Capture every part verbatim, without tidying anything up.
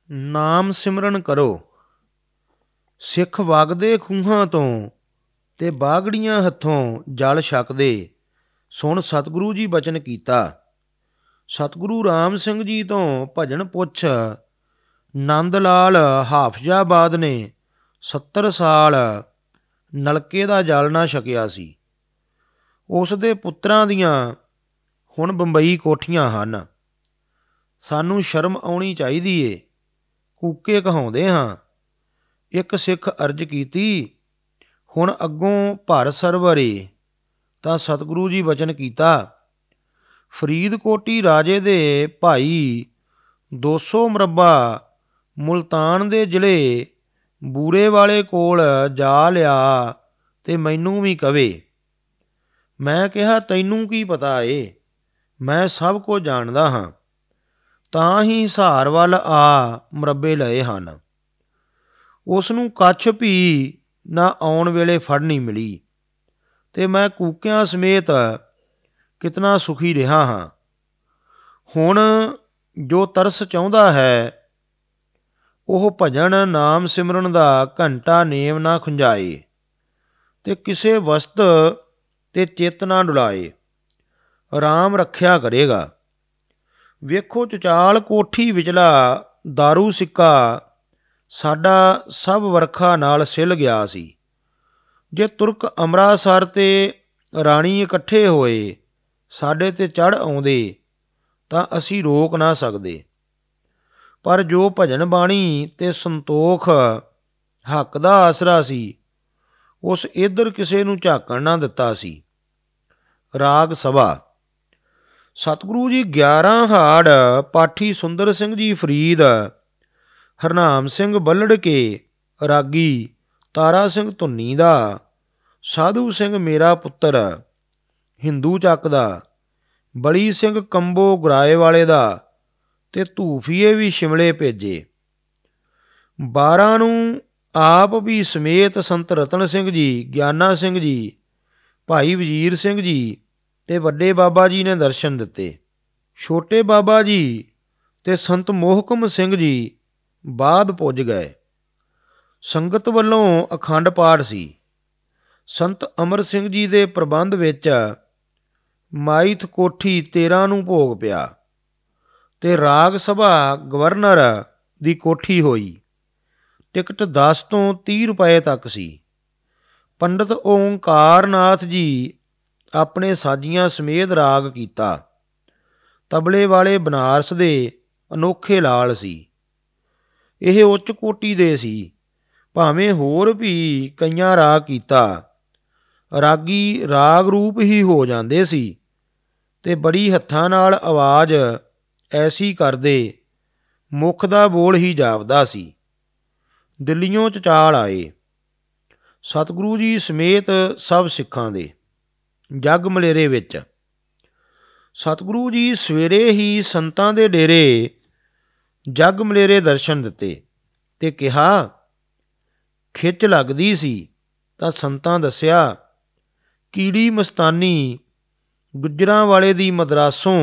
ਨਾਮ ਸਿਮਰਨ ਕਰੋ। ਸਿੱਖ ਵਗਦੇ ਖੂਹਾਂ ਤੋਂ ਤੇ ਬਾਗੜੀਆਂ ਹੱਥੋਂ ਜਲ ਛਕਦੇ ਸੁਣ ਸਤਿਗੁਰੂ ਜੀ ਬਚਨ ਕੀਤਾ। ਸਤਿਗੁਰੂ ਰਾਮ ਸਿੰਘ ਜੀ ਤੋਂ ਭਜਨ ਪੁੱਛ ਨੰਦ ਲਾਲ ਹਾਫਜ਼ਾਬਾਦ ਨੇ ਸੱਤਰ ਸਾਲ ਨਲਕੇ ਦਾ ਜਲ ਨਾ ਛਕਿਆ ਸੀ। ਉਸ ਦੇ ਪੁੱਤਰਾਂ ਦੀਆਂ ਹੁਣ ਬੰਬਈ ਕੋਠੀਆਂ ਹਨ। ਸਾਨੂੰ ਸ਼ਰਮ ਆਉਣੀ ਚਾਹੀਦੀ ਏ, ਕੂਕੇ ਕਹਾਉਂਦੇ ਹਾਂ। ਇੱਕ ਸਿੱਖ ਅਰਜ਼ ਕੀਤੀ, ਹੁਣ ਅੱਗੋਂ ਭਰ ਸਰਵਰ ਏ। ਤਾਂ ਸਤਿਗੁਰੂ ਜੀ ਬਚਨ ਕੀਤਾ। ਫਰੀਦਕੋਟੀ ਰਾਜੇ ਦੇ ਭਾਈ ਦੋ ਸੌ ਮਰੱਬਾ ਮੁਲਤਾਨ ਦੇ ਜ਼ਿਲ੍ਹੇ ਬੂਰੇ ਵਾਲੇ ਕੋਲ ਜਾ ਲਿਆ ਤੇ ਮੈਨੂੰ ਵੀ ਕਵੇ। ਮੈਂ ਕਿਹਾ, ਤੈਨੂੰ ਕੀ ਪਤਾ ਏ, ਮੈਂ ਸਭ ਕੁਝ ਜਾਣਦਾ ਹਾਂ। ਤਾਂ ਹੀ ਹਿਸਾਰ ਵੱਲ ਆ ਮਰੱਬੇ ਲਏ ਹਨ। ਉਸ ਨੂੰ ਕੱਛ ਵੀ ਨਾ ਆਉਣ ਵੇਲੇ ਫੜਨੀ ਮਿਲੀ ਤੇ ਮੈਂ ਕੂਕਿਆਂ ਸਮੇਤ ਕਿਤਨਾ ਸੁਖੀ ਰਿਹਾ ਹਾਂ। ਹੁਣ ਜੋ ਤਰਸ ਚਾਹੁੰਦਾ ਹੈ ਉਹ ਭਜਨ ਨਾਮ ਸਿਮਰਨ ਦਾ ਘੰਟਾ ਨੇਮ ਨਾ ਖੁੰਝਾਏ ਤੇ ਕਿਸੇ ਵਸਤ ਤੇ ਚਿੱਤ ਨਾ ਡੁਲਾਏ। ਰਾਮ ਰੱਖਿਆ ਕਰੇਗਾ। ਵੇਖੋ, ਚਚਾਲ ਕੋਠੀ ਵਿਚਲਾ ਦਾਰੂ ਸਿੱਕਾ ਸਾਡਾ ਸਭ ਵਰਖਾ ਨਾਲ ਸਿਲ ਗਿਆ ਸੀ। ਜੇ ਤੁਰਕ ਅੰਮ੍ਰਿਤਸਰ ਤੇ ਰਾਣੀ ਇਕੱਠੇ ਹੋਏ ਸਾਡੇ ਤੇ ਚੜ੍ਹ ਆਉਂਦੇ ਤਾਂ ਅਸੀਂ ਰੋਕ ਨਾ ਸਕਦੇ। ਪਰ ਜੋ ਭਜਨ ਬਾਣੀ ਤੇ ਸੰਤੋਖ ਹੱਕ ਦਾ ਆਸਰਾ ਸੀ, ਉਸ ਇੱਧਰ ਕਿਸੇ ਨੂੰ ਝਾਕਣ ਨਾ ਦਿੱਤਾ ਸੀ। ਰਾਗ ਸਭਾ। ਸਤਿਗੁਰੂ ਜੀ ਗਿਆਰਾਂ ਹਾੜ ਪਾਠੀ ਸੁੰਦਰ ਸਿੰਘ ਜੀ ਫਰੀਦ, ਹਰਨਾਮ ਸਿੰਘ ਬੱਲੜ ਕੇ ਰਾਗੀ, ਤਾਰਾ ਸਿੰਘ ਧੁੰਨੀ ਦਾ, ਸਾਧੂ ਸਿੰਘ ਮੇਰਾ ਪੁੱਤਰ ਹਿੰਦੂ ਚੱਕ ਦਾ, ਬਲੀ ਸਿੰਘ ਕੰਬੋ ਗੁਰਾਏ ਵਾਲੇ ਦਾ ਤੇ ਧੂਫੀਏ ਵੀ ਸ਼ਿਮਲੇ ਭੇਜੇ। ਬਾਰਾਂ ਨੂੰ ਆਪ ਵੀ ਸਮੇਤ ਸੰਤ ਰਤਨ ਸਿੰਘ ਜੀ, ਗਿਆਨਾ ਸਿੰਘ ਜੀ, ਭਾਈ ਵਜ਼ੀਰ ਸਿੰਘ ਜੀ ਤੇ ਵੱਡੇ ਬਾਬਾ ਜੀ ਨੇ ਦਰਸ਼ਨ ਦਿੱਤੇ। ਛੋਟੇ ਬਾਬਾ ਜੀ ਤੇ ਸੰਤ ਮੋਹਕਮ ਸਿੰਘ ਜੀ ਬਾਅਦ ਪੁੱਜ ਗਏ। ਸੰਗਤ ਵੱਲੋਂ ਅਖੰਡ ਪਾਠ ਸੀ। ਸੰਤ ਅਮਰ ਸਿੰਘ ਜੀ ਦੇ ਪ੍ਰਬੰਧ ਵਿੱਚ ਮਾਈਥ ਕੋਠੀ ਤੇਰਾਂ ਨੂੰ ਭੋਗ ਪਿਆ ਤੇ ਰਾਗ ਸਭਾ ਗਵਰਨਰ ਦੀ ਕੋਠੀ ਹੋਈ। ਟਿਕਟ ਦਸ ਤੋਂ ਤੀਹ ਰੁਪਏ ਤੱਕ ਸੀ। ਪੰਡਿਤ ਓਂਕਾਰ ਨਾਥ ਜੀ ਆਪਣੇ ਸਾਜੀਆਂ ਸਮੇਤ ਰਾਗ ਕੀਤਾ। ਤਬਲੇ ਵਾਲੇ ਬਨਾਰਸ ਦੇ ਅਨੋਖੇ ਲਾਲ ਸੀ। ਇਹ ਉੱਚ ਕੋਟੀ ਦੇ ਸੀ, ਭਾਵੇਂ ਹੋਰ ਵੀ ਕਈਆਂ ਰਾਗ ਕੀਤਾ। ਰਾਗੀ ਰਾਗ ਰੂਪ ਹੀ ਹੋ ਜਾਂਦੇ ਸੀ ਤੇ ਬੜੀ ਹੱਥਾਂ ਨਾਲ ਆਵਾਜ਼ ਐਸੀ ਕਰਦੇ ਮੁੱਖ ਦਾ ਬੋਲ ਹੀ ਜਾਪਦਾ ਸੀ। ਦਿੱਲੀਓਂ ਚਚਾਲ ਆਏ ਸਤਿਗੁਰੂ ਜੀ ਸਮੇਤ ਸਭ ਸਿੱਖਾਂ ਦੇ। ਜਗ ਮਲੇਰੇ ਵਿੱਚ ਸਤਿਗੁਰੂ ਜੀ ਸਵੇਰੇ ਹੀ ਸੰਤਾਂ ਦੇ ਡੇਰੇ ਜਗ ਮਲੇਰੇ ਦਰਸ਼ਨ ਦਿੱਤੇ ਤੇ ਕਿਹਾ। ਖਿੱਚ ਲੱਗਦੀ ਸੀ ਤਾਂ ਸੰਤਾਂ ਦੱਸਿਆ, ਕੀੜੀ ਮਸਤਾਨੀ ਗੁੱਜਰਾਂ ਵਾਲੇ ਦੀ ਮਦਰਾਸੋਂ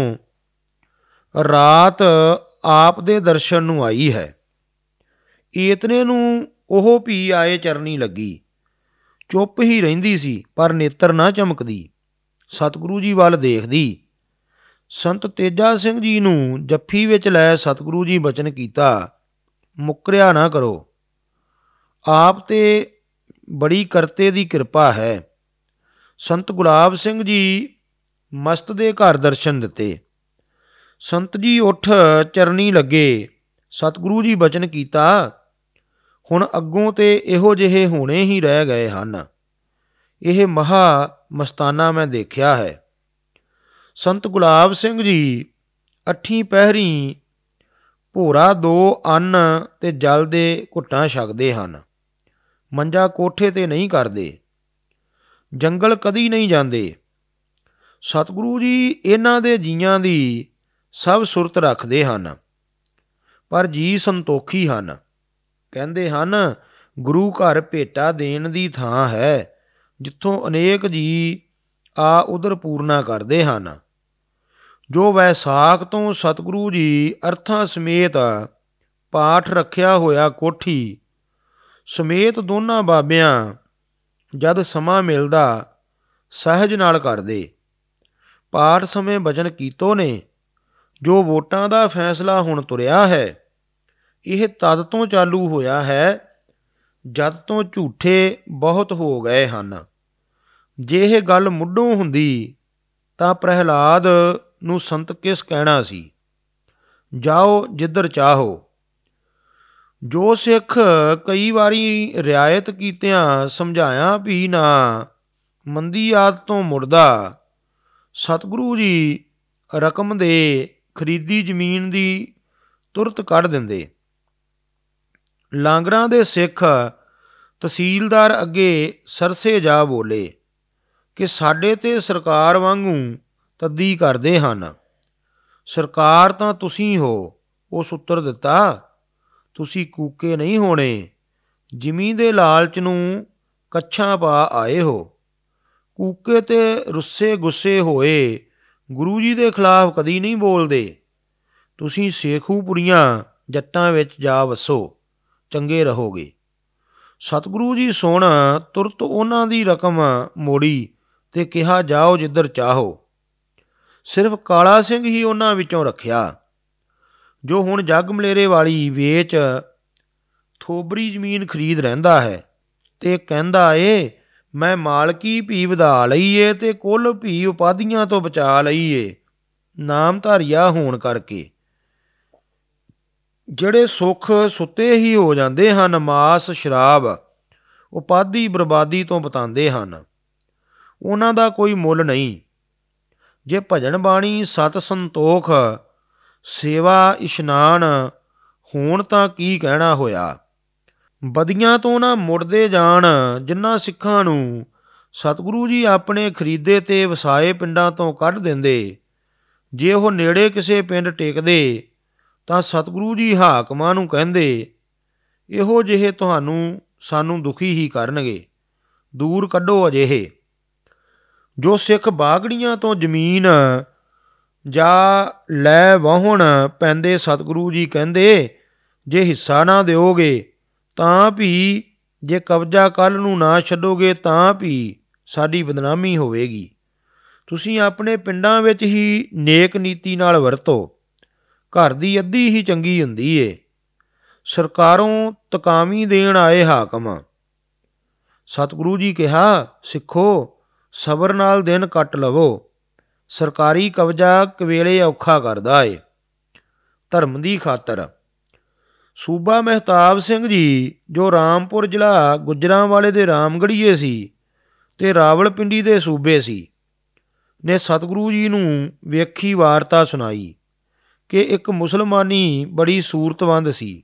ਰਾਤ ਆਪ ਦੇ ਦਰਸ਼ਨ ਨੂੰ ਆਈ ਹੈ। ਏਤਨੇ ਨੂੰ ਉਹ ਵੀ ਆਏ ਚਰਨੀ ਲੱਗੀ। ਚੁੱਪ ਹੀ ਰਹਿੰਦੀ ਸੀ ਪਰ ਨੇਤਰ ਨਾ ਚਮਕਦੀ, ਸਤਿਗੁਰੂ ਜੀ ਵੱਲ ਦੇਖਦੀ। ਸੰਤ ਤੇਜਾ ਸਿੰਘ ਜੀ ਨੂੰ ਜੱਫੀ ਵਿੱਚ ਲੈ ਸਤਿਗੁਰੂ ਜੀ ਬਚਨ ਕੀਤਾ, ਮੁੱਕਰਿਆ ਨਾ ਕਰੋ, ਆਪ ਤੇ ਬੜੀ ਕਰਤੇ ਦੀ ਕਿਰਪਾ ਹੈ। ਸੰਤ ਗੁਲਾਬ ਸਿੰਘ ਜੀ ਮਸਤ ਦੇ ਘਰ ਦਰਸ਼ਨ ਦਿੱਤੇ। ਸੰਤ ਜੀ ਉੱਠ ਚਰਨੀ ਲੱਗੇ। ਸਤਿਗੁਰੂ ਜੀ ਬਚਨ ਕੀਤਾ, ਹੁਣ ਅੱਗੋਂ ਤੇ ਇਹੋ ਜਿਹੇ ਹੋਣੇ ਹੀ ਰਹਿ ਗਏ ਹਨ। ਇਹ ਮਹਾ ਮਸਤਾਨਾ ਮੈਂ ਦੇਖਿਆ ਹੈ। ਸੰਤ ਗੁਲਾਬ ਸਿੰਘ ਜੀ ਅੱਠੀਂ ਪਹਿਰੀ ਭੋਰਾ ਦੋ ਅੰਨ ਤੇ ਜਲ ਦੇ ਘੁੱਟਾਂ ਛਕਦੇ ਹਨ। ਮੰਜਾ ਕੋਠੇ ਤੇ ਨਹੀਂ ਕਰਦੇ, ਜੰਗਲ ਕਦੀ ਨਹੀਂ ਜਾਂਦੇ। ਸਤਿਗੁਰੂ ਜੀ ਇਹਨਾਂ ਦੇ ਜੀਆਂ ਦੀ ਸਭ ਸੁਰਤ ਰੱਖਦੇ ਹਨ, ਪਰ ਜੀ ਸੰਤੋਖੀ ਹਨ। ਕਹਿੰਦੇ ਹਨ, ਗੁਰੂ ਘਰ ਭੇਟਾ ਦੇਣ ਦੀ ਥਾਂ ਹੈ, ਜਿੱਥੋਂ ਅਨੇਕ ਜੀ ਆ ਉਧਰ ਪੂਰਨਾ ਕਰਦੇ ਹਨ। ਜੋ ਵੈਸਾਖ ਤੋਂ ਸਤਿਗੁਰੂ ਜੀ ਅਰਥਾਂ ਸਮੇਤ ਪਾਠ ਰੱਖਿਆ ਹੋਇਆ ਕੋਠੀ ਸਮੇਤ ਦੋਨਾਂ ਬਾਬਿਆਂ ਜਦ ਸਮਾਂ ਮਿਲਦਾ ਸਹਿਜ ਨਾਲ ਕਰਦੇ। ਪਾਠ ਸਮੇਂ ਬਚਨ ਕੀਤੋ ਨੇ, ਜੋ ਵੋਟਾਂ ਦਾ ਫੈਸਲਾ ਹੁਣ ਤੁਰਿਆ ਹੈ, ਇਹ ਤਦ ਤੋਂ ਚਾਲੂ ਹੋਇਆ ਹੈ ਜਦ ਤੋਂ ਝੂਠੇ ਬਹੁਤ ਹੋ ਗਏ ਹਨ। ਜੇ ਇਹ ਗੱਲ ਮੁੱਢੋਂ ਹੁੰਦੀ ਤਾਂ ਪ੍ਰਹਿਲਾਦ ਨੂੰ ਸੰਤ ਕਿਸ ਕਹਿਣਾ ਸੀ, ਜਾਓ ਜਿੱਧਰ ਚਾਹੋ। ਜੋ ਸਿੱਖ ਕਈ ਵਾਰੀ ਰਿਆਇਤ ਕੀਤਿਆਂ ਸਮਝਾਇਆ ਵੀ ਨਾ ਮੰਦੀ ਆਦਤ ਤੋਂ ਮੁੜਦਾ, ਸਤਿਗੁਰੂ ਜੀ ਰਕਮ ਦੇ ਖਰੀਦੀ ਜ਼ਮੀਨ ਦੀ ਤੁਰਤ ਕੱਢ ਦਿੰਦੇ। ਲਾਂਗਰਾਂ ਦੇ ਸਿੱਖ ਤਹਿਸੀਲਦਾਰ ਅੱਗੇ ਸਰਸੇ ਜਾ ਬੋਲੇ ਕਿ ਸਾਡੇ ਤੇ ਸਰਕਾਰ ਵਾਂਗੂ ਤੱਦੀ ਕਰਦੇ ਹਨ। ਸਰਕਾਰ ਤਾਂ ਤੁਸੀਂ ਹੋ। ਉਸ ਉੱਤਰ ਦਿੱਤਾ, ਤੁਸੀਂ ਕੂਕੇ ਨਹੀਂ ਹੋਣੇ, ਜ਼ਿਮੀ ਦੇ ਲਾਲਚ ਨੂੰ ਕੱਛਾਂ ਪਾ ਆਏ ਹੋ। ਕੂਕੇ ਤੇ ਰੁੱਸੇ ਗੁੱਸੇ ਹੋਏ ਗੁਰੂ ਜੀ ਦੇ ਖਿਲਾਫ ਕਦੀ ਨਹੀਂ ਬੋਲਦੇ। ਤੁਸੀਂ ਸੇਖੂਪੁਰੀਆਂ ਜੱਟਾਂ ਵਿੱਚ ਜਾ ਵਸੋ, ਚੰਗੇ ਰਹੋਗੇ। ਸਤਿਗੁਰੂ ਜੀ ਸੁਣ ਤੁਰਤ ਉਹਨਾਂ ਦੀ ਰਕਮ ਮੋੜੀ ਤੇ ਕਿਹਾ, ਜਾਓ ਜਿੱਧਰ ਚਾਹੋ। ਸਿਰਫ ਕਾਲਾ ਸਿੰਘ ਹੀ ਉਹਨਾਂ ਵਿੱਚੋਂ ਰੱਖਿਆ, ਜੋ ਹੁਣ ਜੱਗ ਮਲੇਰੇ ਵਾਲੀ ਵੇਚ ਥੋਬਰੀ ਜ਼ਮੀਨ ਖਰੀਦ ਰਹਿੰਦਾ ਹੈ ਤੇ ਕਹਿੰਦਾ ਏ, ਮੈਂ ਮਾਲਕੀ ਭੀ ਵਧਾ ਲਈ ਏ ਤੇ ਕੁੱਲ ਭੀ ਉਪਾਧੀਆਂ ਤੋਂ ਬਚਾ ਲਈ ਏ, ਨਾਮਧਾਰੀਆ ਹੋਣ ਕਰਕੇ। ਜਿਹੜੇ ਸੁੱਖ ਸੁੱਤੇ ਹੀ ਹੋ ਜਾਂਦੇ ਹਨ, ਮਾਸ ਸ਼ਰਾਬ ਉਪਾਧੀ ਬਰਬਾਦੀ ਤੋਂ ਬਤਾਉਂਦੇ ਹਨ, ਉਹਨਾਂ ਦਾ ਕੋਈ ਮੁੱਲ ਨਹੀਂ। ਜੇ ਭਜਨ ਬਾਣੀ ਸਤ ਸੰਤੋਖ ਸੇਵਾ ਇਸ਼ਨਾਨ ਹੋਣ ਤਾਂ ਕੀ ਕਹਿਣਾ ਹੋਇਆ। ਬਦੀਆਂ ਤੋਂ ਨਾ ਮੁੜਦੇ ਜਾਣ ਜਿਨ੍ਹਾਂ ਸਿੱਖਾਂ ਨੂੰ ਸਤਿਗੁਰੂ ਜੀ ਆਪਣੇ ਖਰੀਦੇ ਤੇ ਵਸਾਏ ਪਿੰਡਾਂ ਤੋਂ ਕੱਢ ਦਿੰਦੇ। ਜੇ ਉਹ ਨੇੜੇ ਕਿਸੇ ਪਿੰਡ ਟਿਕਦੇ ਤਾਂ ਸਤਿਗੁਰੂ ਜੀ ਹਾਕਮਾਂ ਨੂੰ ਕਹਿੰਦੇ, ਇਹੋ ਜਿਹੇ ਤੁਹਾਨੂੰ ਸਾਨੂੰ ਦੁਖੀ ਹੀ ਕਰਨਗੇ, ਦੂਰ ਕੱਢੋ ਅਜਿਹੇ। ਜੋ ਸਿੱਖ ਬਾਗੜੀਆਂ ਤੋਂ ਜ਼ਮੀਨ ਜਾ ਲੈ ਵਾਹੁਣ ਪੈਂਦੇ, ਸਤਿਗੁਰੂ ਜੀ ਕਹਿੰਦੇ, ਜੇ ਹਿੱਸਾ ਨਾ ਦਿਓਗੇ ਤਾਂ ਵੀ, ਜੇ ਕਬਜ਼ਾ ਕੱਲ੍ਹ ਨੂੰ ਨਾ ਛੱਡੋਗੇ ਤਾਂ ਵੀ ਸਾਡੀ ਬਦਨਾਮੀ ਹੋਵੇਗੀ। ਤੁਸੀਂ ਆਪਣੇ ਪਿੰਡਾਂ ਵਿੱਚ ਹੀ ਨੇਕ ਨੀਤੀ ਨਾਲ ਵਰਤੋ, ਘਰ ਦੀ ਅੱਧੀ ਹੀ ਚੰਗੀ ਹੁੰਦੀ ਏ। ਸਰਕਾਰੋਂ ਤਕਾਮੀ ਦੇਣ ਆਏ ਹਾਕਮ। ਸਤਿਗੁਰੂ ਜੀ ਕਿਹਾ, ਸਿੱਖੋ ਸਬਰ ਨਾਲ ਦਿਨ ਕੱਟ ਲਵੋ, ਸਰਕਾਰੀ ਕਬਜ਼ਾ ਕਵੇਲੇ ਔਖਾ ਕਰਦਾ ਏ। ਧਰਮ ਦੀ ਖਾਤਰ ਸੂਬਾ ਮਹਿਤਾਬ ਸਿੰਘ ਜੀ, ਜੋ ਰਾਮਪੁਰ ਜ਼ਿਲ੍ਹਾ ਗੁੱਜਰਾਂਵਾਲੇ ਦੇ ਰਾਮਗੜ੍ਹੀਏ ਸੀ ਤੇ ਰਾਵਲਪਿੰਡੀ ਦੇ ਸੂਬੇ ਸੀ, ਨੇ ਸਤਿਗੁਰੂ ਜੀ ਨੂੰ ਵੇਖੀ ਵਾਰਤਾ ਸੁਣਾਈ ਕਿ ਇੱਕ ਮੁਸਲਮਾਨੀ ਬੜੀ ਸੂਰਤਵੰਦ ਸੀ।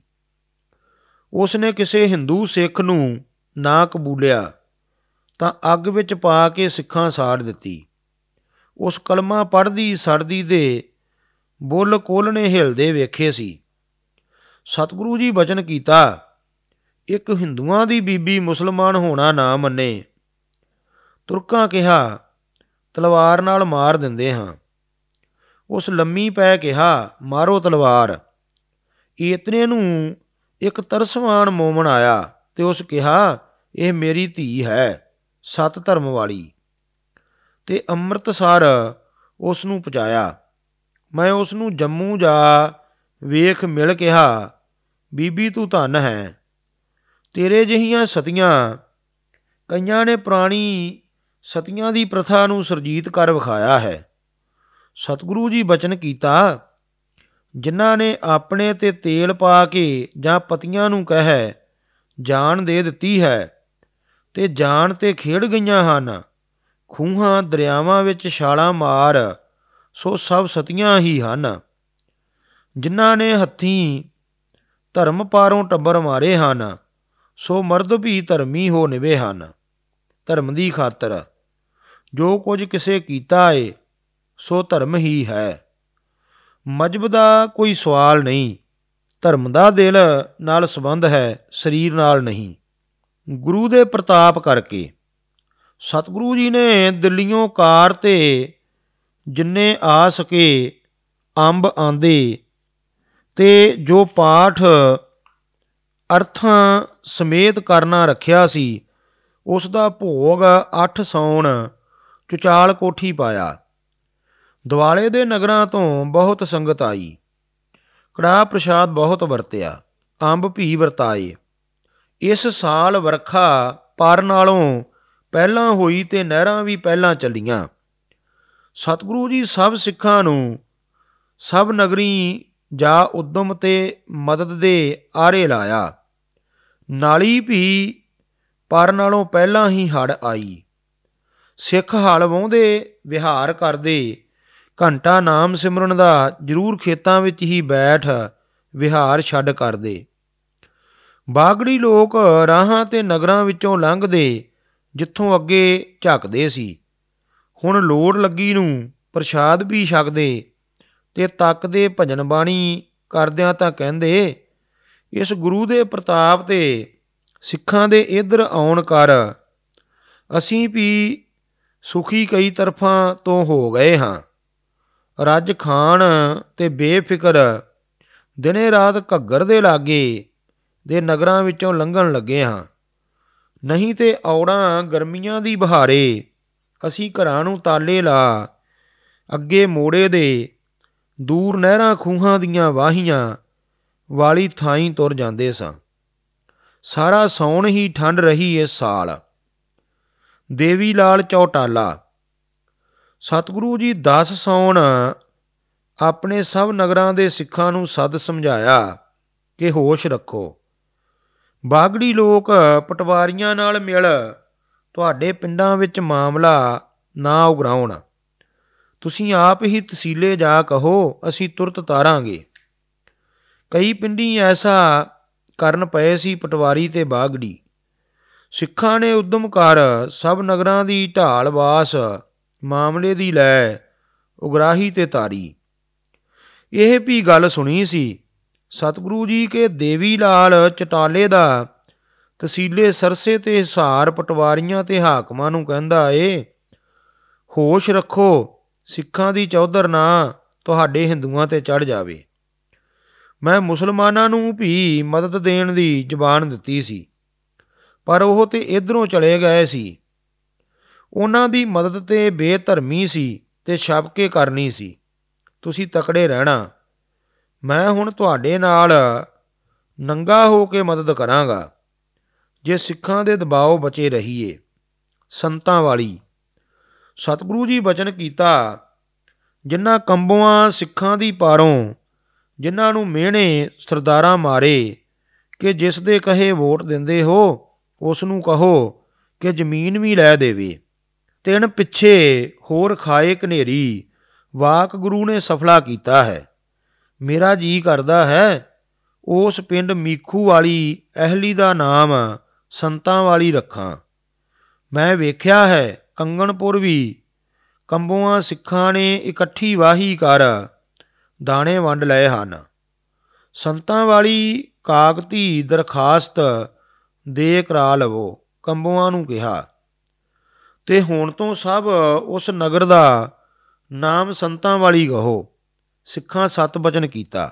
ਉਸ ਨੇ ਕਿਸੇ ਹਿੰਦੂ ਸਿੱਖ ਨੂੰ ਨਾ ਕਬੂਲਿਆ ਤਾਂ ਅੱਗ ਵਿੱਚ ਪਾ ਕੇ ਸਿੱਖਾਂ ਸਾੜ ਦਿੱਤੀ। ਉਸ ਕਲਮਾ ਪੜ੍ਹਦੀ ਸੜਦੀ ਦੇ ਬੁੱਲ ਕੁੱਲ ਨੇ ਹਿਲਦੇ ਵੇਖੇ ਸੀ। ਸਤਿਗੁਰੂ ਜੀ ਬਚਨ ਕੀਤਾ, ਇੱਕ ਹਿੰਦੂਆਂ ਦੀ ਬੀਬੀ ਮੁਸਲਮਾਨ ਹੋਣਾ ਨਾ ਮੰਨੇ। ਤੁਰਕਾਂ ਕਿਹਾ, ਤਲਵਾਰ ਨਾਲ ਮਾਰ ਦਿੰਦੇ ਹਾਂ। ਉਸ ਲੰਮੀ ਪੈ ਕਿਹਾ, ਮਾਰੋ ਤਲਵਾਰ। ਇਤਨੇ ਨੂੰ ਇੱਕ ਤਰਸਵਾਨ ਮੋਮਨ ਆਇਆ ਤੇ ਉਸ ਕਿਹਾ, ਇਹ ਮੇਰੀ ਧੀ ਹੈ, ਸਤ ਧਰਮ ਵਾਲੀ, ਤੇ ਅੰਮ੍ਰਿਤਸਰ ਉਸ ਨੂੰ ਪਹੁੰਚਾਇਆ। ਮੈਂ ਉਸ ਨੂੰ ਜੰਮੂ ਜਾ ਵੇਖ ਮਿਲ ਕਿਹਾ, ਬੀਬੀ ਤੂੰ ਧਨ ਹੈ, ਤੇਰੇ ਜਿਹੀਆਂ ਸਤੀਆਂ ਕਈਆਂ ਨੇ ਪੁਰਾਣੀ ਸਤੀਆਂ ਦੀ ਪ੍ਰਥਾ ਨੂੰ ਸੁਰਜੀਤ ਕਰ ਵਿਖਾਇਆ ਹੈ। ਸਤਿਗੁਰੂ ਜੀ ਬਚਨ ਕੀਤਾ, ਜਿਨ੍ਹਾਂ ਨੇ ਆਪਣੇ ਤੇ ਤੇਲ ਪਾ ਕੇ ਜਾਂ ਪਤੀਆਂ ਨੂੰ ਕਹਿ ਜਾਨ ਦੇ ਦਿੱਤੀ ਹੈ ਤੇ ਜਾਨ ਤੇ ਖੇਡ ਗਈਆਂ ਹਨ, ਖੂਹਾਂ ਦਰਿਆਵਾਂ ਵਿੱਚ ਛਾਲਾਂ ਮਾਰ, ਸੋ ਸਭ ਸਤੀਆਂ ਹੀ ਹਨ। ਜਿਨ੍ਹਾਂ ਨੇ ਹੱਥੀਂ ਧਰਮ ਪਾਰੋਂ ਟੱਬਰ ਮਾਰੇ ਹਨ, ਸੋ ਮਰਦ ਵੀ ਧਰਮੀ ਹੋ ਨਿਭੇ ਹਨ। ਧਰਮ ਦੀ ਖਾਤਰ ਜੋ ਕੁਝ ਕਿਸੇ ਕੀਤਾ ਏ ਸੋ ਧਰਮ ਹੀ ਹੈ। ਮਜ਼ਹਬ ਦਾ ਕੋਈ ਸਵਾਲ ਨਹੀਂ, ਧਰਮ ਦਾ ਦਿਲ ਨਾਲ ਸੰਬੰਧ ਹੈ, ਸਰੀਰ ਨਾਲ ਨਹੀਂ। ਗੁਰੂ ਦੇ ਪ੍ਰਤਾਪ ਕਰਕੇ ਸਤਿਗੁਰੂ ਜੀ ਨੇ ਦਿੱਲੀਓਂ ਕਾਰ ਤੇ ਜਿੰਨੇ ਆ ਸਕੇ ਅੰਬ ਆਂਦੇ ਤੇ ਜੋ ਪਾਠ ਅਰਥਾਂ ਸਮੇਤ ਕਰਨਾ ਰੱਖਿਆ ਸੀ, ਉਸ ਦਾ ਭੋਗ ਅੱਠ ਸਾਉਣ ਚੁਚਾਲ ਕੋਠੀ ਪਾਇਆ। ਦੁਆਲੇ ਦੇ ਨਗਰਾਂ ਤੋਂ ਬਹੁਤ ਸੰਗਤ ਆਈ। ਕੜਾਹ ਪ੍ਰਸ਼ਾਦ ਬਹੁਤ ਵਰਤਿਆ, ਅੰਬ ਭੀ ਵਰਤਾਏ। ਇਸ ਸਾਲ ਵਰਖਾ ਪਰ ਨਾਲੋਂ ਪਹਿਲਾਂ ਹੋਈ ਤੇ ਨਹਿਰਾਂ ਵੀ ਪਹਿਲਾਂ ਚੱਲੀਆਂ। ਸਤਿਗੁਰੂ ਜੀ ਸਭ ਸਿੱਖਾਂ ਨੂੰ ਸਭ ਨਗਰੀ ਜਾ ਉਦਮ ਤੇ ਮਦਦ ਦੇ ਆਰੇ ਲਾਇਆ। ਨਾਲੀ ਵੀ ਪਰ ਨਾਲੋਂ ਪਹਿਲਾਂ ਹੀ ਹੜ੍ਹ ਆਈ। ਸਿੱਖ ਹਲ ਵਾਹੁੰਦੇ ਵਿਹਾਰ ਕਰਦੇ, ਘੰਟਾ ਨਾਮ ਸਿਮਰਨ ਦਾ ਜ਼ਰੂਰ ਖੇਤਾਂ ਵਿੱਚ ਹੀ ਬੈਠ ਵਿਹਾਰ ਛੱਡ ਕਰਦੇ। ਬਾਗੜੀ ਲੋਕ ਰਾਹਾਂ ਤੇ ਨਗਰਾਂ ਵਿੱਚੋਂ ਲੰਘਦੇ, ਜਿੱਥੋਂ ਅੱਗੇ ਝੱਕਦੇ ਸੀ, ਹੁਣ ਲੋੜ ਲੱਗੀ ਨੂੰ ਪ੍ਰਸ਼ਾਦ ਵੀ ਛਕਦੇ ਤੇ ਤੱਕਦੇ। ਭਜਨ ਬਾਣੀ ਕਰਦਿਆਂ ਤਾਂ ਕਹਿੰਦੇ, ਇਸ ਗੁਰੂ ਦੇ ਪ੍ਰਤਾਪ ਤੇ ਸਿੱਖਾਂ ਦੇ ਇੱਧਰ ਆਉਣ ਕਰ ਅਸੀਂ ਵੀ ਸੁਖੀ ਕਈ ਤਰਫਾਂ ਤੋਂ ਹੋ ਗਏ ਹਾਂ। ਰੱਜ ਖਾਣ ਤੇ ਬੇਫਿਕਰ ਦਿਨੇ ਰਾਤ ਘੱਗਰ ਦੇ ਲਾਗੇ ਦੇ ਨਗਰਾਂ ਵਿੱਚੋਂ ਲੰਘਣ ਲੱਗੇ ਹਾਂ। ਨਹੀਂ ਤੇ ਔੜਾਂ ਗਰਮੀਆਂ ਦੀ ਬਹਾਰੇ ਅਸੀਂ ਘਰਾਂ ਨੂੰ ਤਾਲੇ ਲਾ ਅੱਗੇ ਮੋੜੇ ਦੇ ਦੂਰ ਨਹਿਰਾਂ ਖੂਹਾਂ ਦੀਆਂ ਵਾਹੀਆਂ ਵਾਲੀ ਥਾਈਂ ਤੁਰ ਜਾਂਦੇ ਸਾਂ। ਸਾਰਾ ਸਾਉਣ ਹੀ ਠੰਡ ਰਹੀ ਇਸ ਸਾਲ। ਦੇਵੀ ਲਾਲ ਚੌਟਾਲਾ। ਸਤਿਗੁਰੂ ਜੀ ਦਸ ਸਾਉਣ ਆਪਣੇ ਸਭ ਨਗਰਾਂ ਦੇ ਸਿੱਖਾਂ ਨੂੰ ਸੱਦ ਸਮਝਾਇਆ ਕਿ ਹੋਸ਼ ਰੱਖੋ। ਬਾਗੜੀ ਲੋਕ ਪਟਵਾਰੀਆਂ ਨਾਲ ਮਿਲ ਤੁਹਾਡੇ ਪਿੰਡਾਂ ਵਿੱਚ ਮਾਮਲਾ ਨਾ ਉਗਰਾਉਣ। ਤੁਸੀਂ ਆਪ ਹੀ ਤਸੀਲੇ ਜਾ ਕਹੋ, ਅਸੀਂ ਤੁਰਤ ਤਾਰਾਂਗੇ। ਕਈ ਪਿੰਡੀ ਐਸਾ ਕਰਨ ਪਏ ਸੀ ਪਟਵਾਰੀ ਤੇ ਬਾਗੜੀ। ਸਿੱਖਾਂ ਨੇ ਉਦਮ ਕਰ ਸਭ ਨਗਰਾਂ ਦੀ ਢਾਲ ਵਾਸ ਮਾਮਲੇ ਦੀ ਲੈ ਉਗਰਾਹੀ ਤੇ ਤਾਰੀ। ਇਹ ਵੀ ਗੱਲ ਸੁਣੀ ਸੀ ਸਤਿਗੁਰੂ ਜੀ ਕੇ ਦੇਵੀ ਲਾਲ ਚਟਾਲੇ ਦਾ ਤਸੀਲੇ ਸਰਸੇ ਤੇ ਹਿਸਾਰ ਪਟਵਾਰੀਆਂ ਤੇ ਹਾਕਮਾਂ ਨੂੰ ਕਹਿੰਦਾ ਏ, ਹੋਸ਼ ਰੱਖੋ, ਸਿੱਖਾਂ ਦੀ ਚੌਧਰ ਨਾ ਤੁਹਾਡੇ ਹਿੰਦੂਆਂ ਤੇ ਚੜ੍ਹ ਜਾਵੇ। ਮੈਂ ਮੁਸਲਮਾਨਾਂ ਨੂੰ ਵੀ ਮਦਦ ਦੇਣ ਦੀ ਜ਼ਬਾਨ ਦਿੱਤੀ ਸੀ, ਪਰ ਉਹ ਤੇ ਇੱਧਰੋਂ ਚਲੇ ਗਏ ਸੀ। ਉਹਨਾਂ ਦੀ ਮਦਦ ਤੇ ਬੇਧਰਮੀ ਸੀ ਤੇ ਛਪ ਕੇ ਕਰਨੀ ਸੀ। ਤੁਸੀਂ ਤਕੜੇ ਰਹਿਣਾ। ਮੈਂ ਹੁਣ ਤੁਹਾਡੇ ਨਾਲ ਨੰਗਾ ਹੋ ਕੇ ਮਦਦ ਕਰਾਂਗਾ ਜੇ ਸਿੱਖਾਂ ਦੇ ਦਬਾਓ ਬਚੇ ਰਹੀਏ। ਸੰਤਾਂ ਵਾਲੀ। ਸਤਿਗੁਰੂ ਜੀ ਬਚਨ ਕੀਤਾ, ਜਿਨ੍ਹਾਂ ਕੰਬੋਆਂ ਸਿੱਖਾਂ ਦੀ ਪਾਰੋਂ, ਜਿਨ੍ਹਾਂ ਨੂੰ ਮਿਹਣੇ ਸਰਦਾਰਾਂ ਮਾਰੇ ਕਿ ਜਿਸ ਦੇ ਕਹੇ ਵੋਟ ਦਿੰਦੇ ਹੋ ਉਸ ਨੂੰ ਕਹੋ ਕਿ ਜ਼ਮੀਨ ਵੀ ਲੈ ਦੇਵੇ। ਤਿੰਨ ਪਿੱਛੇ ਹੋਰ ਖਾਏ ਘਨੇਰੀ, ਵਾਕ ਗੁਰੂ ਨੇ ਸਫਲਾ ਕੀਤਾ ਹੈ। ਮੇਰਾ ਜੀ ਕਰਦਾ ਹੈ ਉਸ ਪਿੰਡ ਮੀਖੂ ਵਾਲੀ ਅਹਿਲੀ ਦਾ ਨਾਮ ਸੰਤਾਂ ਵਾਲੀ ਰੱਖਾਂ। ਮੈਂ ਵੇਖਿਆ ਹੈ ਕੰਗਣਪੁਰ ਵੀ ਕੰਬੋਆਂ ਸਿੱਖਾਂ ਨੇ ਇਕੱਠੀ ਵਾਹੀ ਕਰ ਦਾਣੇ ਵੰਡ ਲਏ ਹਨ। ਸੰਤਾਂ ਵਾਲੀ ਕਾਗਤੀ ਦਰਖਾਸਤ ਦੇ ਕਰਾ ਲਵੋ, ਕੰਬੋਆਂ ਨੂੰ ਕਿਹਾ। ਤੇ ਹੁਣ ਤੋਂ ਸਭ ਉਸ ਨਗਰ ਦਾ ਨਾਮ ਸੰਤਾਂ ਵਾਲੀ ਕਹੋ। ਸਿੱਖਾਂ ਸਤ ਬਚਨ ਕੀਤਾ।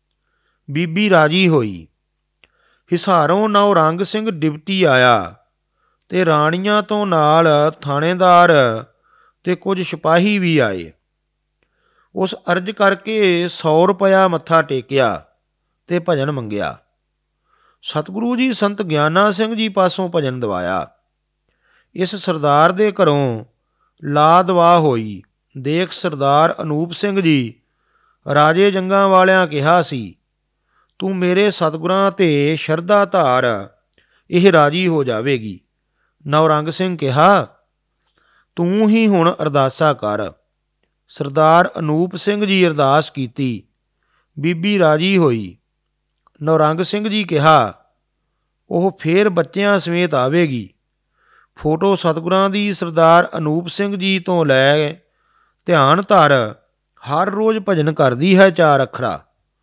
ਬੀਬੀ ਰਾਜੀ ਹੋਈ। ਹਿਸਾਰੋਂ ਨੌਰੰਗ ਸਿੰਘ ਡਿਪਟੀ ਆਇਆ ਤੇ ਰਾਣੀਆਂ ਤੋਂ ਨਾਲ ਥਾਣੇਦਾਰ ਤੇ ਕੁਝ ਸਿਪਾਹੀ ਵੀ ਆਏ। ਉਸ ਅਰਜ਼ ਕਰਕੇ ਸੌ ਰੁਪਇਆ ਮੱਥਾ ਟੇਕਿਆ ਤੇ ਭਜਨ ਮੰਗਿਆ। ਸਤਿਗੁਰੂ ਜੀ ਸੰਤ ਗਿਆਨਾ ਸਿੰਘ ਜੀ ਪਾਸੋਂ ਭਜਨ ਦਵਾਇਆ। ਇਸ ਸਰਦਾਰ ਦੇ ਘਰੋਂ ਲਾ ਦਵਾ ਹੋਈ। ਦੇਖ ਸਰਦਾਰ ਅਨੂਪ ਸਿੰਘ ਜੀ ਰਾਜੇ ਜੰਗਾਂ ਵਾਲਿਆਂ ਕਿਹਾ ਸੀ, ਤੂੰ ਮੇਰੇ ਸਤਿਗੁਰਾਂ ਤੇ ਸ਼ਰਧਾ ਧਾਰ, ਇਹ ਰਾਜੀ ਹੋ ਜਾਵੇਗੀ। ਨੌਰੰਗ ਸਿੰਘ ਕਿਹਾ, ਤੂੰ ਹੀ ਹੁਣ ਅਰਦਾਸਾ ਕਰ। ਸਰਦਾਰ ਅਨੂਪ ਸਿੰਘ ਜੀ ਅਰਦਾਸ ਕੀਤੀ। ਬੀਬੀ ਰਾਜੀ ਹੋਈ। ਨੌਰੰਗ ਸਿੰਘ ਜੀ ਕਿਹਾ, ਉਹ ਫੇਰ ਬੱਚਿਆਂ ਸਮੇਤ ਆਵੇਗੀ। ਫੋਟੋ ਸਤਿਗੁਰਾਂ ਦੀ ਸਰਦਾਰ ਅਨੂਪ ਸਿੰਘ ਜੀ ਤੋਂ ਲੈ ਧਿਆਨ ਧਰ ਹਰ ਰੋਜ਼ ਭਜਨ ਕਰਦੀ ਹੈ ਚਾਰ ਅੱਖਰਾ।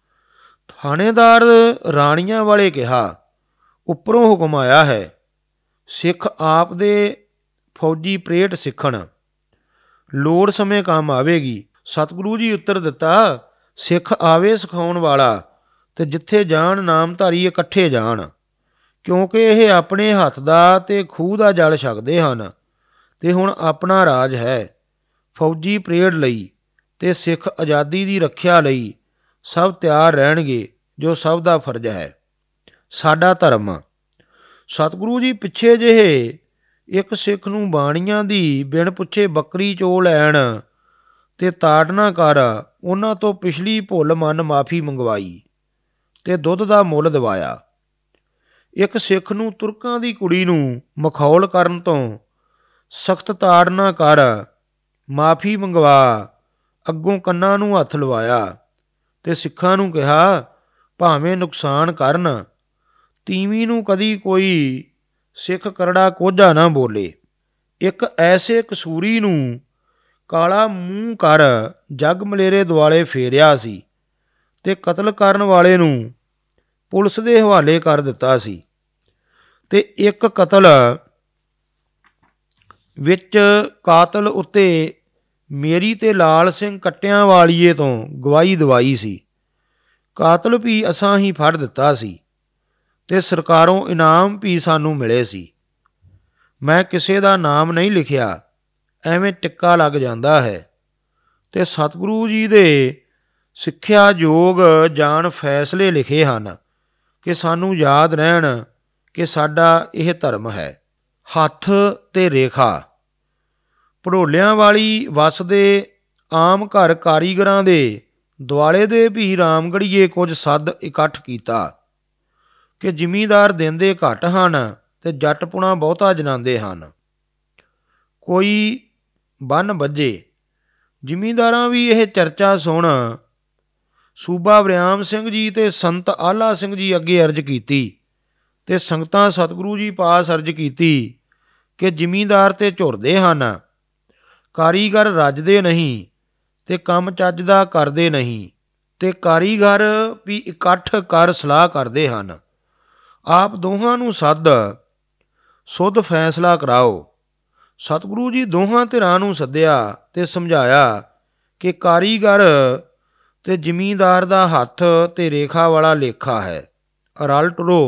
ਥਾਣੇਦਾਰ ਰਾਣੀਆਂ ਵਾਲੇ ਕਿਹਾ, ਉੱਪਰੋਂ ਹੁਕਮ ਆਇਆ ਹੈ, ਸਿੱਖ ਆਪ ਦੇ ਫੌਜੀ ਪ੍ਰੇਟ ਸਿੱਖਣ, ਲੋੜ ਸਮੇਂ ਕੰਮ ਆਵੇਗੀ। ਸਤਿਗੁਰੂ ਜੀ ਉੱਤਰ ਦਿੱਤਾ, ਸਿੱਖ ਆਵੇ ਸਿਖਾਉਣ ਵਾਲਾ, ਤੇ ਜਿੱਥੇ ਜਾਣ ਨਾਮਧਾਰੀ ਇਕੱਠੇ ਜਾਣ, ਕਿਉਂਕਿ ਇਹ ਆਪਣੇ ਹੱਥ ਦਾ ਤੇ ਖੂਹ ਦਾ ਜਲ ਛਕਦੇ ਹਨ ਤੇ ਹੁਣ ਆਪਣਾ ਰਾਜ ਹੈ। ਫੌਜੀ ਪਰੇਡ ਲਈ ਤੇ ਸਿੱਖ ਆਜ਼ਾਦੀ ਦੀ ਰੱਖਿਆ ਲਈ ਸਭ ਤਿਆਰ ਰਹਿਣਗੇ, ਜੋ ਸਭ ਦਾ ਫਰਜ਼ ਹੈ। ਸਾਡਾ ਧਰਮ। ਸਤਿਗੁਰੂ ਜੀ ਪਿੱਛੇ ਜਿਹੇ ਇੱਕ ਸਿੱਖ ਨੂੰ ਬਾਣੀਆਂ ਦੀ ਬਿਨ ਪੁੱਛੇ ਬੱਕਰੀ ਚੋ ਲੈਣ ਤੇ ਤਾੜਨਾ ਕਰ ਉਹਨਾਂ ਤੋਂ ਪਿਛਲੀ ਭੁੱਲ ਮੰਨ ਮਾਫੀ ਮੰਗਵਾਈ ਤੇ ਦੁੱਧ ਦਾ ਮੁੱਲ ਦਿਵਾਇਆ। ਇੱਕ ਸਿੱਖ ਨੂੰ ਤੁਰਕਾਂ ਦੀ ਕੁੜੀ ਨੂੰ ਮਖੌਲ ਕਰਨ ਤੋਂ ਸਖਤ ਤਾੜਨਾ ਕਰ ਮਾਫੀ ਮੰਗਵਾ ਅੱਗੋਂ ਕੰਨਾਂ ਨੂੰ ਹੱਥ ਲਵਾਇਆ ਤੇ ਸਿੱਖਾਂ ਨੂੰ ਕਿਹਾ, ਭਾਵੇਂ ਨੁਕਸਾਨ ਕਰਨ, ਤੀਵੀਂ ਨੂੰ ਕਦੀ ਕੋਈ ਸਿੱਖ ਕਰੜਾ ਕੋਝਾ ਨਾ ਬੋਲੇ। ਇੱਕ ਐਸੇ ਕਸੂਰੀ ਨੂੰ ਕਾਲਾ ਮੂੰਹ ਕਰ ਜੱਗ ਮਲੇਰੇ ਦੁਆਲੇ ਫੇਰਿਆ ਸੀ ਤੇ ਕਤਲ ਕਰਨ ਵਾਲੇ ਨੂੰ ਪੁਲਿਸ ਦੇ ਹਵਾਲੇ ਕਰ ਦਿੱਤਾ ਸੀ। ਤੇ ਇੱਕ ਕਤਲ ਵਿੱਚ ਕਾਤਲ ਉੱਤੇ ਮੇਰੀ ਤੇ ਲਾਲ ਸਿੰਘ ਕੱਟਿਆਂ ਵਾਲੀਏ ਤੋਂ ਗਵਾਹੀ ਦਵਾਈ ਸੀ। ਕਾਤਲ ਵੀ ਅਸਾਂ ਹੀ ਫੜ ਦਿੱਤਾ ਸੀ ਤੇ ਸਰਕਾਰੋਂ ਇਨਾਮ ਵੀ ਸਾਨੂੰ ਮਿਲੇ ਸੀ। ਮੈਂ ਕਿਸੇ ਦਾ ਨਾਮ ਨਹੀਂ ਲਿਖਿਆ, ਐਵੇਂ ਟਿੱਕਾ ਲੱਗ ਜਾਂਦਾ ਹੈ। ਤੇ ਸਤਿਗੁਰੂ ਜੀ ਦੇ ਸਿੱਖਿਆ ਯੋਗ ਜਾਣ ਫੈਸਲੇ ਲਿਖੇ ਹਨ ਕਿ ਸਾਨੂੰ ਯਾਦ ਰਹਿਣ ਕਿ ਸਾਡਾ ਇਹ ਧਰਮ ਹੈ। ਹੱਥ ਤੇ ਰੇਖਾ। ਭੜੋਲਿਆਂ ਵਾਲੀ ਵੱਸ ਦੇ ਆਮ ਘਰ ਕਾਰੀਗਰਾਂ ਦੇ ਦੁਆਲੇ ਦੇ ਵੀ ਰਾਮਗੜੀਏ ਕੁਝ ਸੱਦ ਇਕੱਠ ਕੀਤਾ ਕਿ ਜ਼ਿਮੀਂਦਾਰ ਦਿੰਦੇ ਘੱਟ ਹਨ ਤੇ ਜੱਟਪੁਣਾ ਬਹੁਤਾ ਜਨਾਉਂਦੇ ਹਨ। ਕੋਈ ਬੰਨ ਬੱਝੇ। ਜ਼ਿਮੀਂਦਾਰਾਂ ਵੀ ਇਹ ਚਰਚਾ ਸੁਣ ਸੂਬਾ ਵਰਿਆਮ ਸਿੰਘ ਜੀ ਤੇ ਸੰਤ ਆਲਾ ਸਿੰਘ ਜੀ ਅੱਗੇ ਅਰਜ਼ ਕੀਤੀ ਤੇ ਸੰਗਤਾਂ ਸਤਿਗੁਰੂ ਜੀ ਪਾਸ ਅਰਜ਼ ਕੀਤੀ ਕਿ ਜ਼ਿਮੀਂਦਾਰ ਤੇ ਝੁਰਦੇ ਹਨ, ਕਾਰੀਗਰ ਰੱਜਦੇ ਨਹੀਂ ਤੇ ਕੰਮ ਚੱਜ ਦਾ ਕਰਦੇ ਨਹੀਂ, ਤੇ ਕਾਰੀਗਰ ਵੀ ਇਕੱਠ ਕਰ ਸਲਾਹ ਕਰਦੇ ਹਨ। ਆਪ ਦੋਹਾਂ ਨੂੰ ਸੱਦ ਸੁੱਧ ਫੈਸਲਾ ਕਰਾਓ। ਸਤਿਗੁਰੂ ਜੀ ਦੋਹਾਂ ਧਿਰਾਂ ਨੂੰ ਸੱਦਿਆ ਤੇ ਸਮਝਾਇਆ ਕਿ ਕਾਰੀਗਰ ਤੇ ਜ਼ਿਮੀਂਦਾਰ ਦਾ ਹੱਥ ਤੇ ਰੇਖਾ ਵਾਲਾ ਲੇਖਾ ਹੈ। ਰਲ ਟੁਰੋ,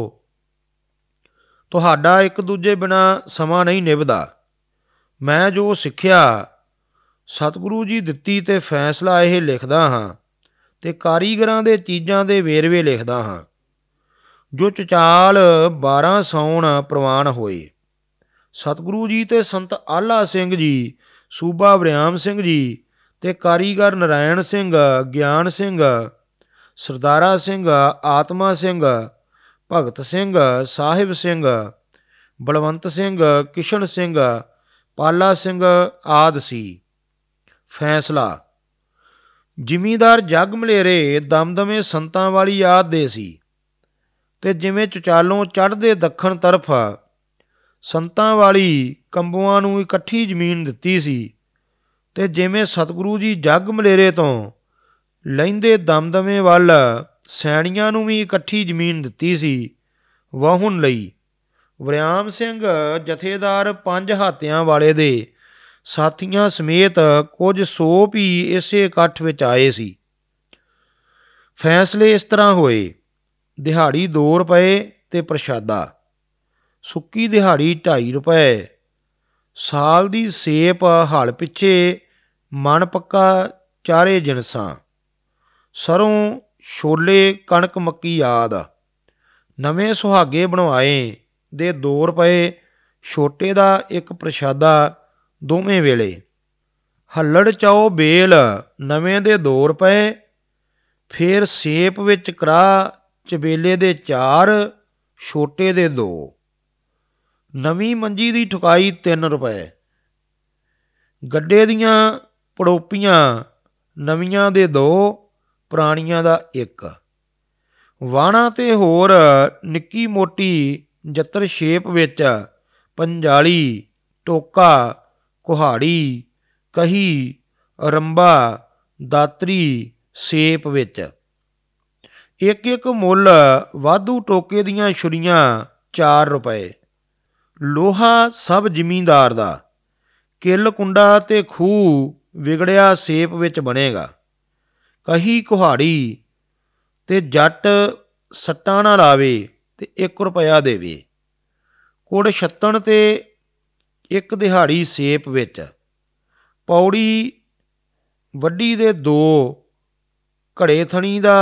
ਤੁਹਾਡਾ ਇੱਕ ਦੂਜੇ ਬਿਨਾਂ ਸਮਾਂ ਨਹੀਂ ਨਿਭਦਾ। ਮੈਂ ਜੋ ਸਿੱਖਿਆ ਸਤਿਗੁਰੂ ਜੀ ਦਿੱਤੀ ਤੇ ਫੈਸਲਾ ਇਹ ਲਿਖਦਾ ਹਾਂ ਤੇ ਕਾਰੀਗਰਾਂ ਦੇ ਚੀਜ਼ਾਂ ਦੇ ਵੇਰਵੇ ਲਿਖਦਾ ਹਾਂ, ਜੋ ਚਚਾਲ ਬਾਰਾਂ ਸਾਉਣ ਪ੍ਰਵਾਨ ਹੋਏ। ਸਤਿਗੁਰੂ ਜੀ ਤੇ ਸੰਤ ਆਲਾ ਸਿੰਘ ਜੀ, ਸੂਬਾ ਵਰਿਆਮ ਸਿੰਘ ਜੀ ਤੇ ਕਾਰੀਗਰ ਨਰਾਇਣ ਸਿੰਘ, ਗਿਆਨ ਸਿੰਘ, ਸਰਦਾਰਾ ਸਿੰਘ, ਆਤਮਾ ਸਿੰਘ, ਭਗਤ ਸਿੰਘ, ਸਾਹਿਬ ਸਿੰਘ, ਬਲਵੰਤ ਸਿੰਘ, ਕਿਸ਼ਨ ਸਿੰਘ, ਪਾਲਾ ਸਿੰਘ ਆਦਿ ਸੀ। ਫੈਸਲਾ। ਜ਼ਿਮੀਂਦਾਰ ਜੱਗ ਮਲੇਰੇ ਦਮਦਮੇ ਸੰਤਾਂ ਵਾਲੀ ਯਾਦ ਦੇ ਸੀ ਤੇ ਜਿਵੇਂ ਚੁਚਾਲੋਂ ਚੜ੍ਹਦੇ ਦੱਖਣ ਤਰਫ ਸੰਤਾਂ ਵਾਲੀ ਕੰਬੂਆਂ ਨੂੰ ਇਕੱਠੀ ਜ਼ਮੀਨ ਦਿੱਤੀ ਸੀ, ਤੇ ਜਿਵੇਂ ਸਤਿਗੁਰੂ ਜੀ ਜੱਗ ਮਲੇਰੇ ਤੋਂ ਲਹਿੰਦੇ ਦਮਦਮੇ ਵੱਲ ਸੈਣੀਆਂ ਨੂੰ ਵੀ ਇਕੱਠੀ ਜ਼ਮੀਨ ਦਿੱਤੀ ਸੀ ਵਾਹੁਣ ਲਈ। ਵਰਿਆਮ ਸਿੰਘ ਜਥੇਦਾਰ ਪੰਜ ਹਾਤਿਆਂ ਵਾਲੇ ਦੇ ਸਾਥੀਆਂ ਸਮੇਤ ਕੁਝ ਸੌ ਵੀ ਇਸੇ ਇਕੱਠ ਵਿੱਚ ਆਏ ਸੀ। ਫੈਸਲੇ ਇਸ ਤਰ੍ਹਾਂ ਹੋਏ। ਦਿਹਾੜੀ ਦੋ ਰੁਪਏ ਤੇ ਪ੍ਰਸ਼ਾਦਾ। ਸੁੱਕੀ ਦਿਹਾੜੀ ਢਾਈ ਰੁਪਏ। ਸਾਲ ਦੀ ਸੇਪ ਹਲ ਪਿੱਛੇ ਮਣ ਪੱਕਾ ਚਾਰੇ ਜਿਣਸਾਂ। ਸਰੋਂ, ਛੋਲੇ, ਕਣਕ, ਮੱਕੀ ਆਦਿ। ਨਵੇਂ ਸੁਹਾਗੇ ਬਣਵਾਏ ਦੇ ਦੋ ਰੁਪਏ। ਛੋਟੇ ਦਾ ਇੱਕ ਪ੍ਰਸ਼ਾਦਾ ਦੋਵੇਂ ਵੇਲੇ। ਹੱਲੜ ਚਾਓ ਬੇਲ ਨਵੇਂ ਦੇ ਦੋ ਰੁਪਏ। ਫਿਰ ਸੇਪ ਵਿੱਚ ਕੜਾਹ ਚਬੇਲੇ ਦੇ ਚਾਰ, ਛੋਟੇ ਦੇ ਦੋ। ਨਵੀਂ ਮੰਜੀ ਦੀ ਠੁਕਾਈ ਤਿੰਨ ਰੁਪਏ। ਗੱਡੇ ਦੀਆਂ ਪੜੋਪੀਆਂ ਨਵੀਆਂ ਦੇ ਦੋ, ਪੁਰਾਣੀਆਂ ਦਾ ਇੱਕ। ਵਾਹਣਾ ਤੇ ਹੋਰ ਨਿੱਕੀ ਮੋਟੀ ਜੱਤਰ ਸ਼ੇਪ ਵਿੱਚ ਪੰਜਾਲੀ, ਟੋਕਾ, ਕੁਹਾੜੀ, ਕਹੀ, ਰੰਬਾ, ਦਾਤਰੀ ਸੇਪ ਵਿੱਚ। ਇੱਕ ਇੱਕ ਮੁੱਲ ਵਾਧੂ ਟੋਕੇ ਦੀਆਂ ਛੁਰੀਆਂ ਚਾਰ ਰੁਪਏ। ਲੋਹਾ ਸਭ ਜ਼ਿਮੀਂਦਾਰ ਦਾ। ਕਿੱਲ, ਕੁੰਡਾ ਤੇ ਖੂਹ ਵਿਗੜਿਆ ਸੇਪ ਵਿੱਚ ਬਣੇਗਾ। ਕਹੀ, ਕੁਹਾੜੀ ਤੇ ਜੱਟ ਸੱਟਾਂ ਨਾ ਲਾਵੇ ਤੇ ਇੱਕ ਰੁਪਇਆ ਦੇਵੇ। ਕੁੜ ਛੱਤਣ ਤੇ ਇੱਕ ਦਿਹਾੜੀ ਸੇਪ ਵਿੱਚ, ਪੌੜੀ ਵੱਡੀ ਦੇ ਦੋ, ਘੜੇ ਥਣੀ ਦਾ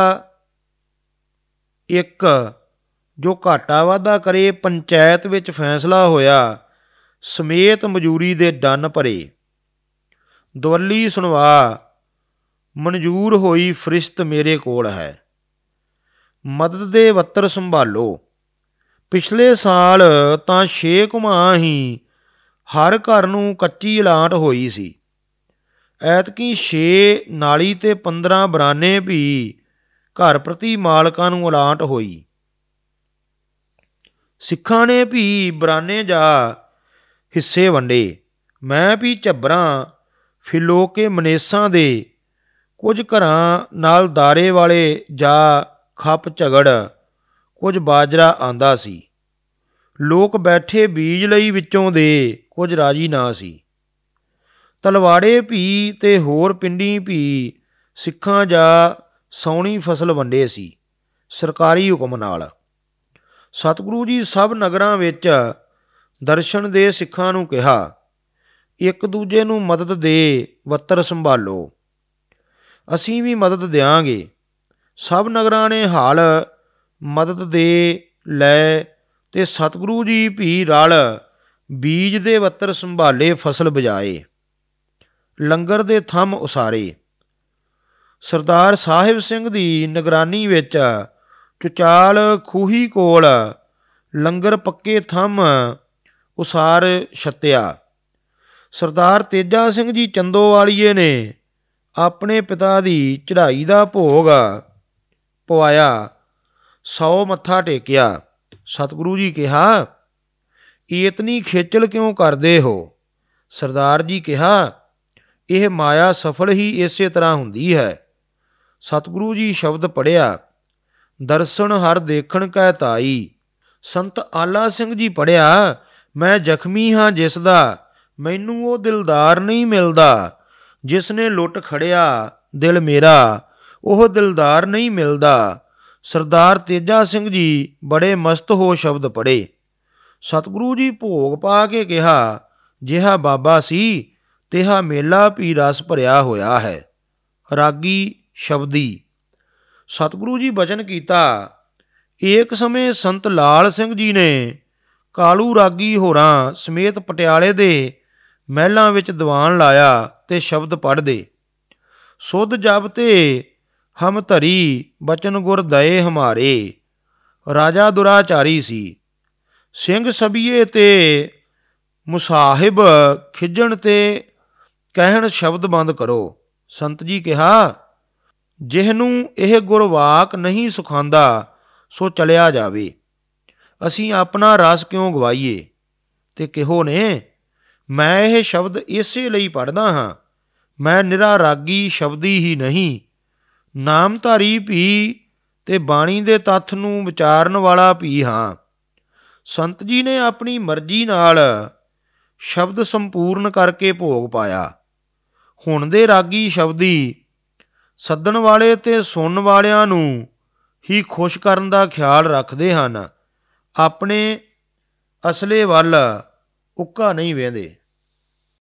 ਇੱਕ, ਜੋ ਘਾਟਾ ਵਾਧਾ ਕਰੇ ਪੰਚਾਇਤ ਵਿੱਚ ਫੈਸਲਾ ਹੋਇਆ, ਸਮੇਤ ਮਜ਼ਦੂਰੀ ਦੇ ਡੰਨ ਭਰੇ। ਦਵੱਲੀ ਸੁਣਵਾ, ਮਨਜ਼ੂਰ ਹੋਈ ਫਰਿਸ਼ਤ ਮੇਰੇ ਕੋਲ ਹੈ। ਮਦਦ ਦੇ ਵੱਤਰ ਸੰਭਾਲੋ। ਪਿਛਲੇ ਸਾਲ ਤਾਂ ਛੇ ਕੁਮਾਂ ਹੀ ਹਰ ਘਰ ਨੂੰ ਕੱਚੀ ਅਲਾਟ ਹੋਈ ਸੀ। ਐਤਕੀ ਛੇ ਨਾਲੀ ਤੇ ਪੰਦਰਾਂ ਬਰਾਨੇ ਵੀ ਘਰ ਪ੍ਰਤੀ ਮਾਲਕਾਂ ਨੂੰ ਅਲਾਟ ਹੋਈ। ਸਿੱਖਾਂ ਨੇ ਵੀ ਬਰਾਨੇ ਜਾ ਹਿੱਸੇ ਵੰਡੇ। ਮੈਂ ਵੀ ਝੱਬਰਾਂ ਫਿਲੋ ਕੇ ਮਨੇਸਾਂ ਦੇ ਕੁਝ ਘਰਾਂ ਨਾਲ ਦਾਰੇ ਵਾਲੇ ਜਾ ਖੱਪ ਝਗੜ ਕੁਝ ਬਾਜਰਾ ਆਂਦਾ ਸੀ। ਲੋਕ ਬੈਠੇ ਬੀਜ ਲਈ ਵਿੱਚੋਂ ਦੇ ਕੁਝ ਰਾਜੀ ਨਾ ਸੀ। ਤਲਵਾੜੇ ਭੀ ਤੇ ਹੋਰ ਪਿੰਡੀ ਭੀ ਸਿੱਖਾਂ ਜਾ ਸੌਣੀ ਫਸਲ ਵੰਡੇ ਸੀ ਸਰਕਾਰੀ ਹੁਕਮ ਨਾਲ। ਸਤਿਗੁਰੂ ਜੀ ਸਭ ਨਗਰਾਂ ਵਿੱਚ ਦਰਸ਼ਨ ਦੇ ਸਿੱਖਾਂ ਨੂੰ ਕਿਹਾ, ਇੱਕ ਦੂਜੇ ਨੂੰ ਮਦਦ ਦੇ ਵੱਤਰ ਸੰਭਾਲੋ। ਅਸੀਂ ਵੀ ਮਦਦ ਦਿਆਂਗੇ। ਸਭ ਨਗਰਾਂ ਨੇ ਹਾਲ ਮਦਦ ਦੇ ਲੈ ਤੇ ਸਤਿਗੁਰੂ ਜੀ ਵੀ ਰਲ ਬੀਜ ਦੇ ਵੱਤਰ ਸੰਭਾਲੇ, ਫਸਲ ਬਜਾਏ, ਲੰਗਰ ਦੇ ਥੰਮ ਉਸਾਰੇ। ਸਰਦਾਰ ਸਾਹਿਬ ਸਿੰਘ ਦੀ ਨਿਗਰਾਨੀ ਵਿੱਚ ਚੁਚਾਲ ਖੂਹੀ ਕੋਲ ਲੰਗਰ ਪੱਕੇ ਥੰਮ ਉਸਾਰ ਛੱਤਿਆ। ਸਰਦਾਰ ਤੇਜਾ ਸਿੰਘ ਜੀ ਚੰਦੋਵਾਲੀਏ ਨੇ ਆਪਣੇ ਪਿਤਾ ਦੀ ਚੜ੍ਹਾਈ ਦਾ ਭੋਗ ਪਵਾਇਆ, ਸੌ ਮੱਥਾ ਟੇਕਿਆ। ਸਤਿਗੁਰੂ ਜੀ ਕਿਹਾ, ਇਤਨੀ ਖੇਚਲ ਕਿਉਂ ਕਰਦੇ ਹੋ? ਸਰਦਾਰ ਜੀ ਕਿਹਾ, ਇਹ ਮਾਇਆ ਸਫਲ ਹੀ ਇਸੇ ਤਰ੍ਹਾਂ ਹੁੰਦੀ ਹੈ। ਸਤਿਗੁਰੂ ਜੀ ਸ਼ਬਦ ਪੜ੍ਹਿਆ, ਦਰਸ਼ਨ ਹਰ ਦੇਖਣ ਕੈ ਤਾਈ। ਸੰਤ ਆਲਾ ਸਿੰਘ ਜੀ ਪੜ੍ਹਿਆ, ਮੈਂ ਜ਼ਖਮੀ ਹਾਂ ਜਿਸ ਦਾ, ਮੈਨੂੰ ਉਹ ਦਿਲਦਾਰ ਨਹੀਂ ਮਿਲਦਾ। ਜਿਸ ਨੇ ਲੁੱਟ ਖੜਿਆ ਦਿਲ ਮੇਰਾ, ਉਹ ਦਿਲਦਾਰ ਨਹੀਂ ਮਿਲਦਾ। ਸਰਦਾਰ ਤੇਜਾ ਸਿੰਘ ਜੀ ਬੜੇ ਮਸਤ ਹੋ ਸ਼ਬਦ ਪੜ੍ਹੇ। ਸਤਿਗੁਰੂ ਜੀ ਭੋਗ ਪਾ ਕੇ ਕਿਹਾ, ਜਿਹਾ ਬਾਬਾ ਸੀ ਤਿਹਾ ਮੇਲਾ ਵੀ ਰਸ ਭਰਿਆ ਹੋਇਆ ਹੈ। ਰਾਗੀ ਸ਼ਬਦੀ। ਸਤਿਗੁਰੂ ਜੀ ਬਚਨ ਕੀਤਾ। ਏਕ ਸਮੇਂ ਸੰਤ ਲਾਲ ਸਿੰਘ ਜੀ ਨੇ ਕਾਲੂ ਰਾਗੀ ਹੋਰਾਂ ਸਮੇਤ ਪਟਿਆਲੇ ਦੇ ਮਹਿਲਾਂ ਵਿੱਚ ਦੀਵਾਨ ਲਾਇਆ ਤੇ ਸ਼ਬਦ ਪੜ੍ਹਦੇ। ਸੁਧ ਜਬ ਤੇ ਹਮ ਧਰੀ ਬਚਨ ਗੁਰ ਦਏ ਹਮਾਰੇ। ਰਾਜਾ ਦੁਰਾਚਾਰੀ ਸੀ। ਸਿੰਘ ਸਭੀਏ ਤੇ ਮੁਸਾਹਿਬ ਖਿੱਜਣ ਤੇ ਕਹਿਣ ਸ਼ਬਦ ਬੰਦ ਕਰੋ। ਸੰਤ ਜੀ ਕਿਹਾ, ਜਿਹਨੂੰ ਇਹ ਗੁਰਵਾਕ ਨਹੀਂ ਸੁਖਾਂਦਾ ਸੋ ਚਲਿਆ ਜਾਵੇ। ਅਸੀਂ ਆਪਣਾ ਰਸ ਕਿਉਂ ਗਵਾਈਏ? ਤੇ ਕਿਹੋ ਨੇ, ਮੈਂ ਇਹ ਸ਼ਬਦ ਇਸੇ ਲਈ ਪੜ੍ਹਦਾ ਹਾਂ। ਮੈਂ ਨਿਰਾ ਰਾਗੀ ਸ਼ਬਦੀ ਹੀ ਨਹੀਂ, ਨਾਮਧਾਰੀ ਵੀ ਤੇ ਬਾਣੀ ਦੇ ਤੱਥ ਨੂੰ ਵਿਚਾਰਨ ਵਾਲਾ ਵੀ ਹਾਂ। ਸੰਤ ਜੀ ਨੇ ਆਪਣੀ ਮਰਜ਼ੀ ਨਾਲ ਸ਼ਬਦ ਸੰਪੂਰਨ ਕਰਕੇ ਭੋਗ ਪਾਇਆ। ਹੁਣ ਦੇ ਰਾਗੀ ਸ਼ਬਦੀ ਸੱਦਣ ਵਾਲੇ ਤੇ ਸੁਣਨ ਵਾਲਿਆਂ ਨੂੰ ਹੀ ਖੁਸ਼ ਕਰਨ ਦਾ ਖਿਆਲ ਰੱਖਦੇ ਹਨ, ਆਪਣੇ ਅਸਲੇ ਵੱਲ ਉੱਕਾ ਨਹੀਂ ਵੇਂਦੇ।